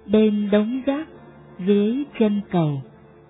bên đống rác dưới chân cầu.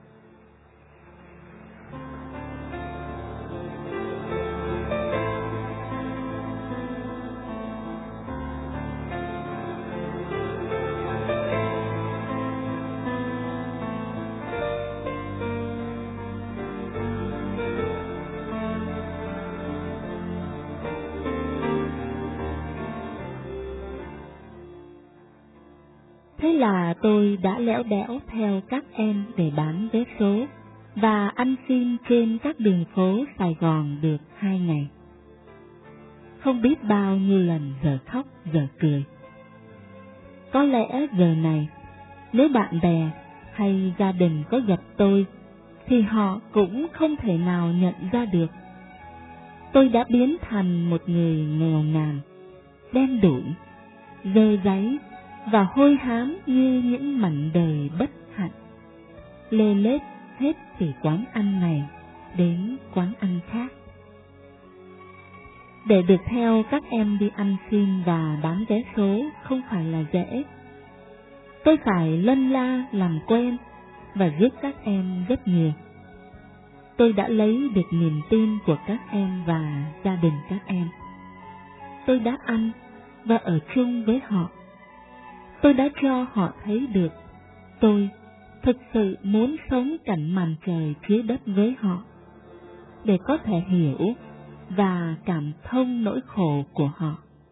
Thế là tôi đã lẽo đẽo theo các em để bán vé số và ăn xin trên các đường phố Sài Gòn được 2 ngày. Không biết bao nhiêu lần giờ khóc giờ cười. Có lẽ giờ này, nếu bạn bè hay gia đình có gặp tôi, thì họ cũng không thể nào nhận ra được. Tôi đã biến thành một người nghèo nàn, đen đủi, dơ dáy và hôi hám như những mảnh đời bất hạnh, lê lết hết từ quán ăn này đến quán ăn khác. Để được theo các em đi ăn xin và bán vé số không phải là dễ. Tôi phải lân la làm quen và giúp các em rất nhiều. Tôi đã lấy được niềm tin của các em và gia đình các em. Tôi đã ăn và ở chung với họ. Tôi đã cho họ thấy được tôi thực sự muốn sống cạnh màn trời dưới đất với họ, để có thể hiểu và cảm thông nỗi khổ của họ.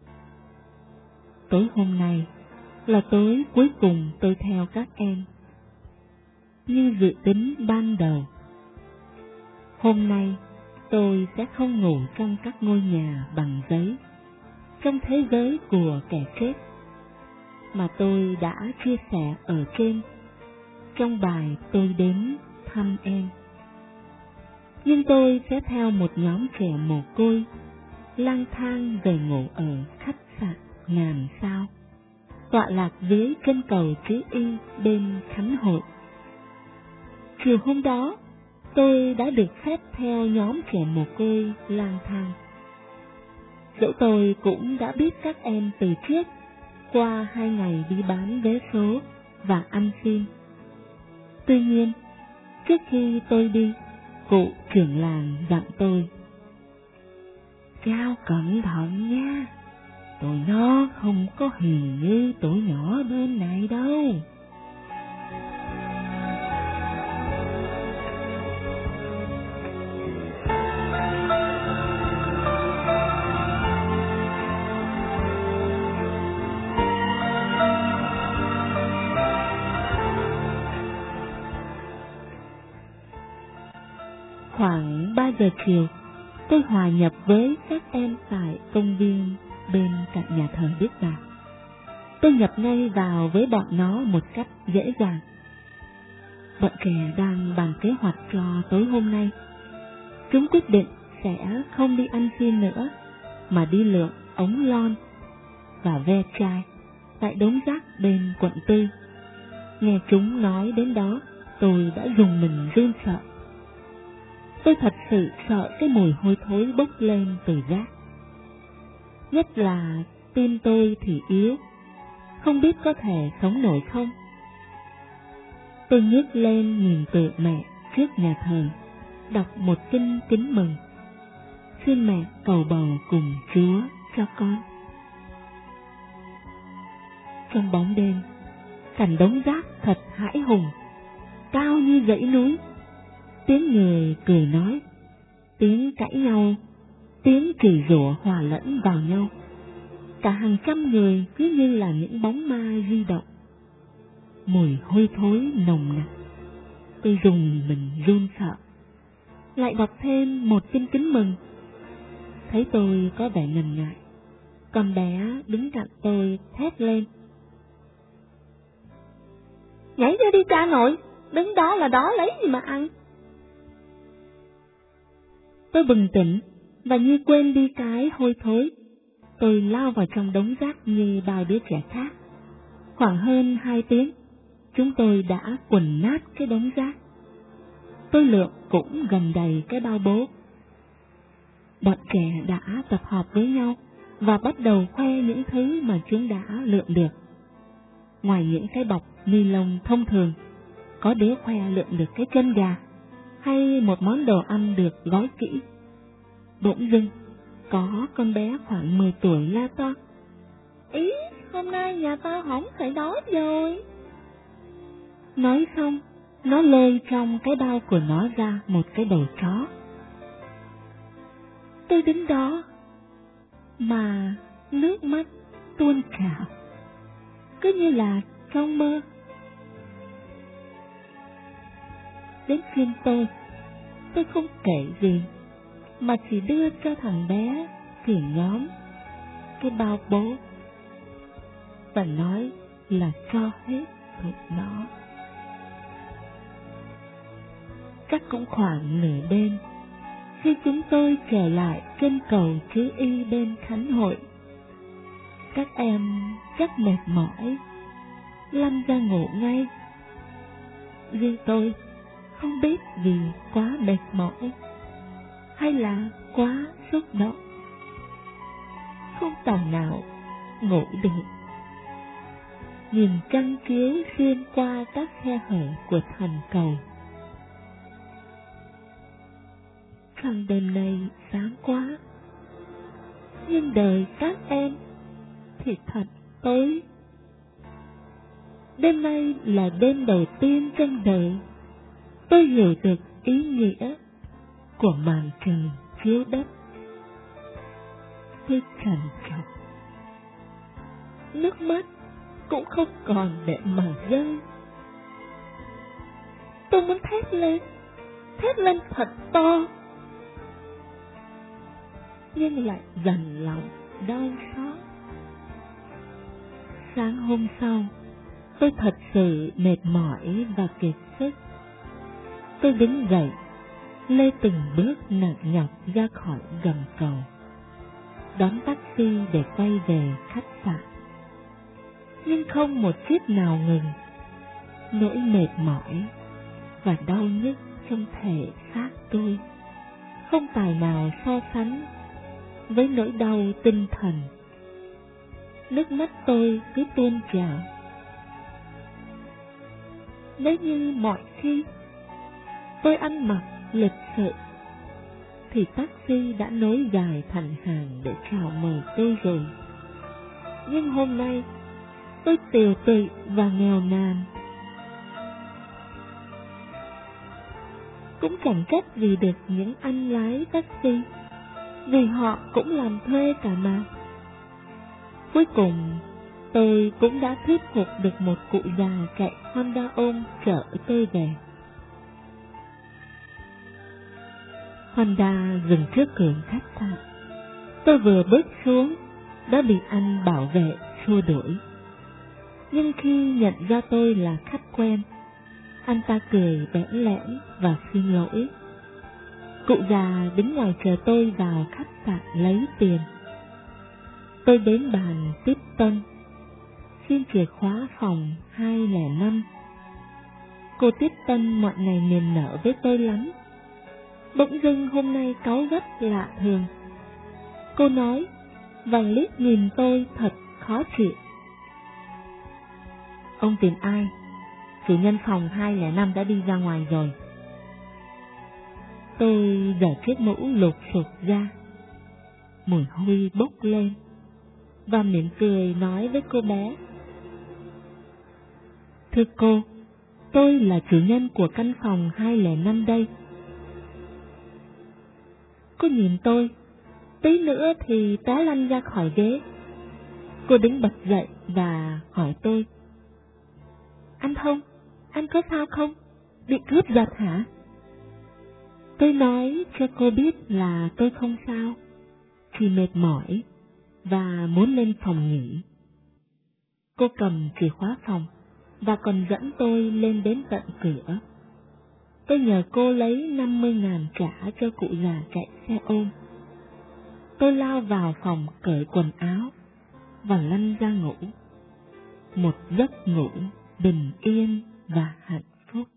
Tối hôm nay là tối cuối cùng tôi theo các em. Như dự tính ban đầu, hôm nay tôi sẽ không ngủ trong các ngôi nhà bằng giấy, trong thế giới của kẻ chết, mà tôi đã chia sẻ ở trên, trong bài tôi đến thăm em. Nhưng tôi sẽ theo một nhóm trẻ mồ côi, lang thang về ngủ ở khách sạn ngàn sao, tọa lạc dưới chân cầu chữ Y bên Khánh Hội. Chiều hôm đó, tôi đã được phép theo nhóm trẻ mồ côi lang thang. Dẫu tôi cũng đã biết các em từ trước, qua 2 ngày đi bán vé số và ăn xin. Tuy nhiên, trước khi tôi đi, cụ trưởng làng dặn tôi: "Cháu cẩn thận nha, tụi nó không có hiền như tụi nhỏ bên này đâu." Khoảng 3 giờ chiều, tôi hòa nhập với các em tại công viên bên cạnh nhà thờ Đức Bà. Tôi nhập ngay vào với bọn nó một cách dễ dàng. Bọn trẻ đang bàn kế hoạch cho tối hôm nay. Chúng quyết định sẽ không đi ăn xin nữa, mà đi lượm ống lon và ve chai tại đống rác bên quận Tư. Nghe chúng nói đến đó, tôi đã rùng mình run sợ. Tôi thật sự sợ cái mùi hôi thối bốc lên từ rác. Nhất là tim tôi thì yếu, không biết có thể sống nổi không. Tôi nhấc lên nhìn tượng mẹ trước nhà thờ, đọc một kinh kính mừng: "Xin mẹ cầu bầu cùng Chúa cho con." Trong bóng đêm, cảnh đống rác thật hãi hùng, cao như dãy núi. Tiếng người cười nói, tiếng cãi nhau, tiếng chửi rủa hòa lẫn vào nhau. Cả hàng trăm người cứ như là những bóng ma di động. Mùi hôi thối nồng nặc. Tôi rùng mình run sợ. Lại đọc thêm một kinh kính mừng. Thấy tôi có vẻ ngần ngại, con bé đứng cạnh tôi thét lên: "Nhảy ra đi cha nội, đứng đó là đó lấy gì mà ăn." Tôi bừng tỉnh và như quên đi cái hôi thối. Tôi lao vào trong đống rác như bao đứa trẻ khác. Khoảng hơn 2 tiếng, chúng tôi đã quần nát cái đống rác. Tôi lượm cũng gần đầy cái bao bố. Bọn trẻ đã tập hợp với nhau và bắt đầu khoe những thứ mà chúng đã lượm được. ngoài những cái bọc ni lông thông thường, có đứa khoe lượm được cái chân gà, hay một món đồ ăn được gói kỹ. Bỗng dưng, có con bé khoảng 10 tuổi la to: "Ý, hôm nay nhà tao hổng phải đói rồi." Nói xong, nó lôi trong cái bao của nó ra một cái đầu chó. Tôi đứng đó mà nước mắt tuôn trào, cứ như là trong mơ. Đến phiên tôi không kể gì, mà chỉ đưa cho thằng bé trưởng nhóm cái bao bố và nói là cho hết tụi nó. Chắc cũng khoảng nửa đêm, khi chúng tôi trở lại trên cầu Chữ Y bên Khánh Hội, các em chắc mệt mỏi, lăn ra ngủ ngay. Riêng tôi không biết vì quá mệt mỏi hay là quá xúc động, không tài nào ngủ được. Nhìn trăng chiếu xuyên qua các khe hở của thành cầu. Trăng đêm nay sáng quá, nhưng đời các em thì thật tối. Đêm nay là đêm đầu tiên trong đời tôi hiểu được ý nghĩa của màn trời chiếu đất. Tôi trằn trọc, nước mắt cũng không còn để mà rơi. Tôi muốn thét lên thật to, nhưng lại dằn lòng đau xót. Sáng hôm sau, tôi thật sự mệt mỏi và kiệt sức. Tôi đứng dậy, lê từng bước nặng nhọc ra khỏi gầm cầu, đón taxi để quay về khách sạn. Nhưng không một chiếc nào ngừng. Nỗi mệt mỏi và đau nhức trong thể xác tôi không tài nào so sánh với nỗi đau tinh thần. Nước mắt tôi cứ tuôn trào. Nếu như mọi khi tôi ăn mặc lịch sự thì taxi đã nối dài thành hàng để chào mời tôi rồi. Nhưng hôm nay tôi tiều tụy và nghèo nàn. Cũng chẳng trách gì được những anh lái taxi, vì họ cũng làm thuê cả mà. Cuối cùng, tôi cũng đã thuyết phục được một cụ già chạy Honda ôm chở tôi về. Honda dừng trước cửa khách sạn. Tôi vừa bước xuống đã bị anh bảo vệ xua đuổi. Nhưng khi nhận ra tôi là khách quen, anh ta cười bẽn lẽn và xin lỗi. Cụ già đứng ngoài chờ tôi vào khách sạn lấy tiền. Tôi đến bàn tiếp tân, xin chìa khóa phòng 205. Cô tiếp tân mọi ngày niềm nở với tôi lắm. Bỗng dưng hôm nay cáu gắt lạ thường. Cô nói và liếc nhìn tôi thật khó chịu. Ông tìm ai? Chủ nhân phòng 205 đã đi ra ngoài rồi. Tôi giở chiếc mũ lụt sụt ra, mùi hôi bốc lên, và mỉm cười nói với cô bé: Thưa cô, tôi là chủ nhân của căn phòng 205 đây. Cô nhìn tôi, tí nữa thì té lăn ra khỏi ghế. Cô đứng bật dậy và hỏi tôi: Anh Thông, anh có sao không? Bị cướp giật hả? Tôi nói cho cô biết là tôi không sao, chỉ mệt mỏi và muốn lên phòng nghỉ. Cô cầm chìa khóa phòng và còn dẫn tôi lên đến tận cửa. Tôi nhờ cô lấy 50.000 trả cho cụ già chạy xe ôm. Tôi lao vào phòng cởi quần áo và lăn ra ngủ. Một giấc ngủ bình yên và hạnh phúc.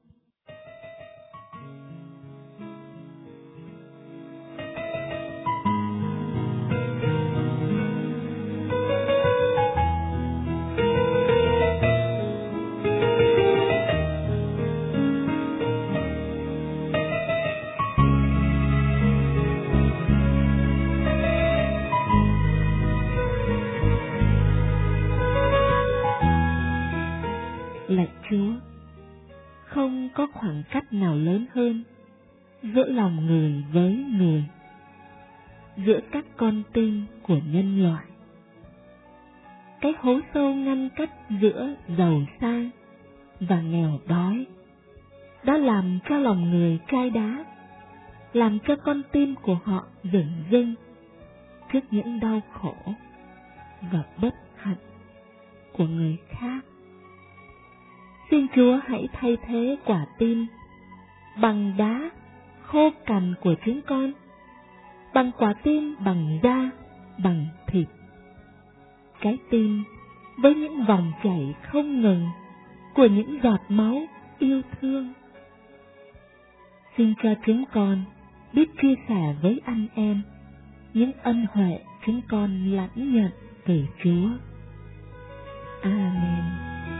có khoảng cách nào lớn hơn giữa lòng người với người, giữa các con tim của nhân loại. Cái hố sâu ngăn cách giữa giàu sang và nghèo đói đã làm cho lòng người chai đá, làm cho con tim của họ dửng dưng trước những đau khổ và bất hạnh của người khác. Xin Chúa hãy thay thế quả tim bằng đá khô cằn của chúng con, bằng quả tim bằng da, bằng thịt. Cái tim với những vòng chảy không ngừng của những giọt máu yêu thương. Xin cho chúng con biết chia sẻ với anh em những ân huệ chúng con lãnh nhận từ Chúa. Amen.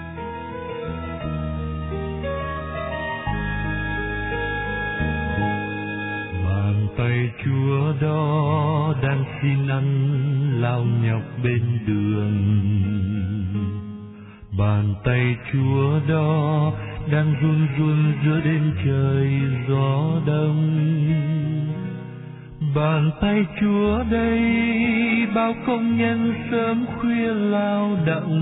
Bàn tay Chúa đó đang xin ăn lao nhọc bên đường. Bàn tay Chúa đó đang run run giữa đêm trời gió đông. Bàn tay Chúa đây bao công nhân sớm khuya lao động.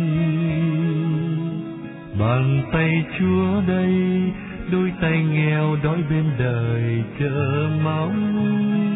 Bàn tay Chúa đây đôi tay nghèo đói bên đời chờ mong.